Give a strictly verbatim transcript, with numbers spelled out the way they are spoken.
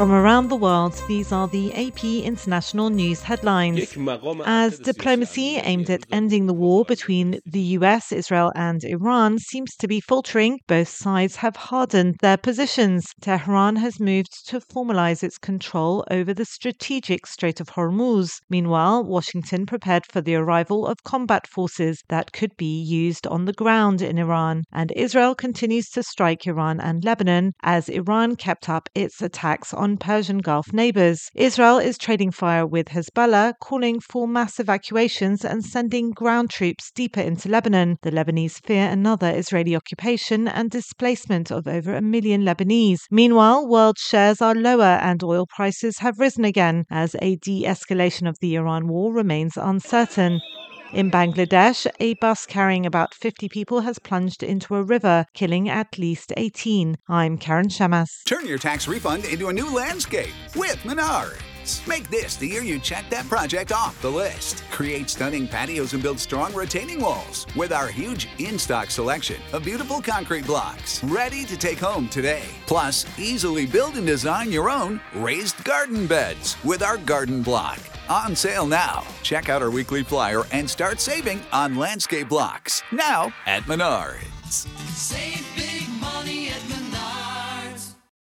From around the world, these are the A P International News headlines. As diplomacy aimed at ending the war between the U S, Israel and Iran seems to be faltering, both sides have hardened their positions. Tehran has moved to formalize its control over the strategic Strait of Hormuz. Meanwhile, Washington prepared for the arrival of combat forces that could be used on the ground in Iran. And Israel continues to strike Iran and Lebanon as Iran kept up its attacks on Persian Gulf neighbors. Israel is trading fire with Hezbollah, calling for mass evacuations and sending ground troops deeper into Lebanon. The Lebanese fear another Israeli occupation and displacement of over a million Lebanese. Meanwhile, world shares are lower and oil prices have risen again as a de-escalation of the Iran war remains uncertain. In Bangladesh, a bus carrying about fifty people has plunged into a river, killing at least eighteen. I'm Karen Shamas. Turn your tax refund into a new landscape with Menards. Make this the year you check that project off the list. Create stunning patios and build strong retaining walls with our huge in-stock selection of beautiful concrete blocks ready to take home today. Plus, easily build and design your own raised garden beds with our garden block. On sale now. Check out our weekly flyer and start saving on landscape blocks now at Menards. Save